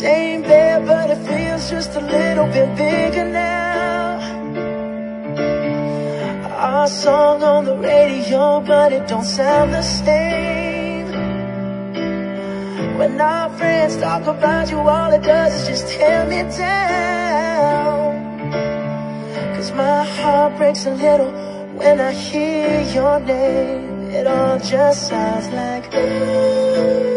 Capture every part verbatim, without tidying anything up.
same bed, but it feels just a little bit bigger now. Our song on the radio, but it don't sound the same. When our friends talk about you, all it does is just tear me down. Cause my heart breaks a little when I hear your name. It all just sounds like ooh.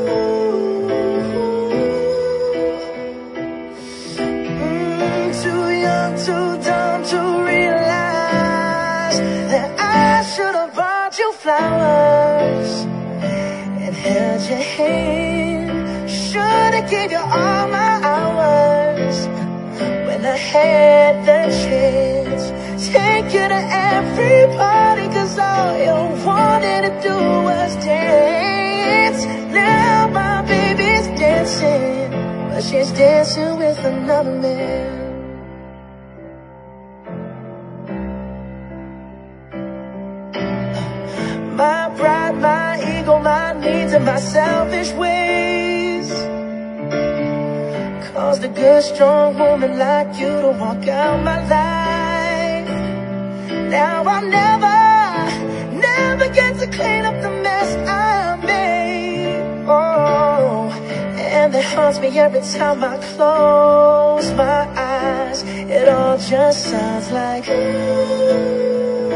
Too dumb to realize that I should have bought you flowers and held your hand. Should have gave you all my hours when I had the chance. Take you to every party, cause all you wanted to do was dance. Now my baby's dancing, but she's dancing with another man. My pride, my ego, my needs, and my selfish ways caused a good, strong woman like you to walk out my life. Now I'll never, never get to clean up the mess I made. Oh, and it haunts me every time I close my eyes. It all just sounds like ooh.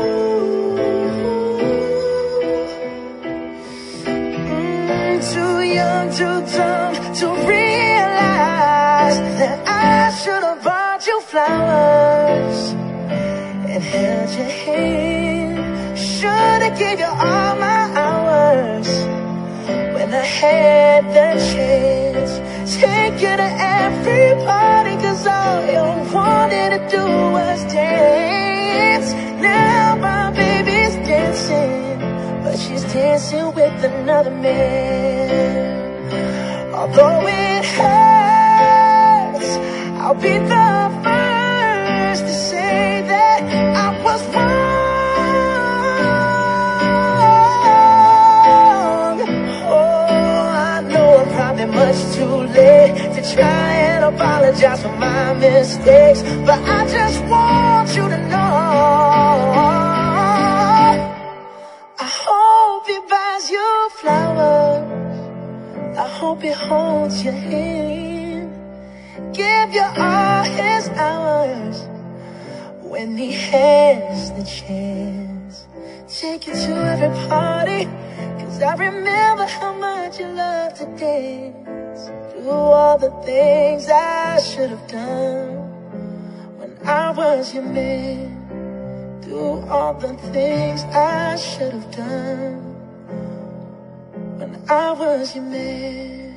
Too young, too dumb to realize that I should have bought you flowers and held your hand. Should have gave you all my hours when I had the chance. Take you to every party, cause all you wanted to do was dance. Now my baby's dancing, but she's dancing with another man. Although it hurts, I'll be the first to say that I was wrong. Oh, I know I'm probably much too late to try and apologize for my mistakes, but I just want you to know flowers. I hope he holds your hand, give you all his hours when he has the chance. Take you to every party, cause I remember how much you loved to dance. Do all the things I should have done when I was your man. Do all the things I should have done when I was your man.